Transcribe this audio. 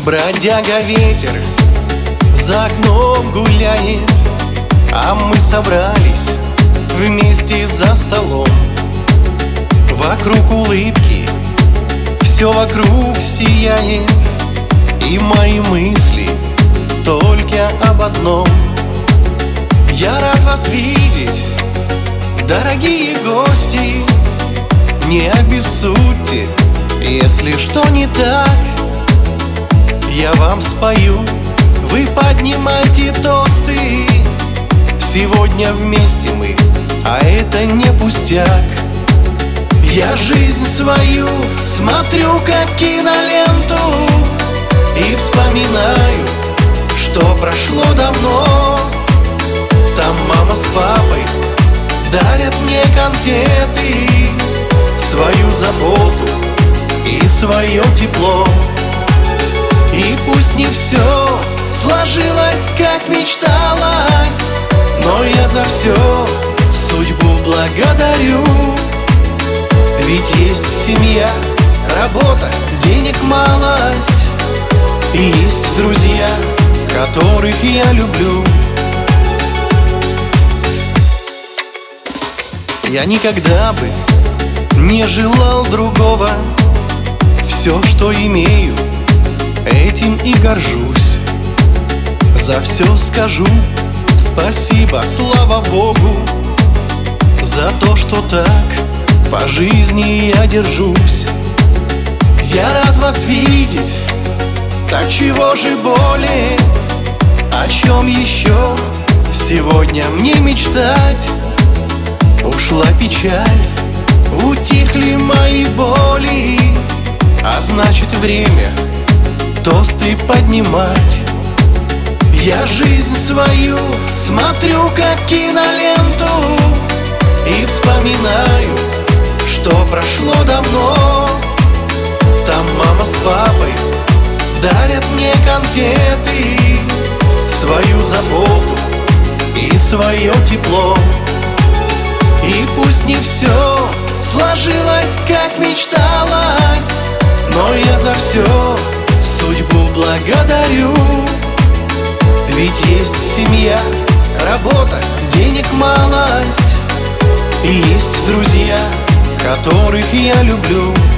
Бродяга ветер за окном гуляет, а мы собрались вместе за столом. Вокруг улыбки, все вокруг сияет, и мои мысли только об одном. Я рад вас видеть, дорогие гости. Не обессудьте, если что не так. Я вам спою, вы поднимайте тосты. Сегодня вместе мы, а это не пустяк. Я жизнь свою смотрю как киноленту и вспоминаю, что прошло давно. Там мама с папой дарят мне конфеты, свою заботу и свое тепло. И пусть не все сложилось, как мечталось, но я за все судьбу благодарю. Ведь есть семья, работа, денег малость, и есть друзья, которых я люблю. Я никогда бы не желал другого. Все, что имею, этим и горжусь. За все скажу спасибо, слава Богу, за то, что так по жизни я держусь. Я рад вас видеть, так чего же более? О чем еще сегодня мне мечтать? Ушла печаль, утихли мои боли, а значит время тосты поднимать. Я жизнь свою смотрю как киноленту и вспоминаю, что прошло давно. Там мама с папой дарят мне конфеты, свою заботу и свое тепло. И пусть не все сложилось, как мечталось, но я за все судьбу благодарю. Ведь есть семья, работа, денег малость, и есть друзья, которых я люблю.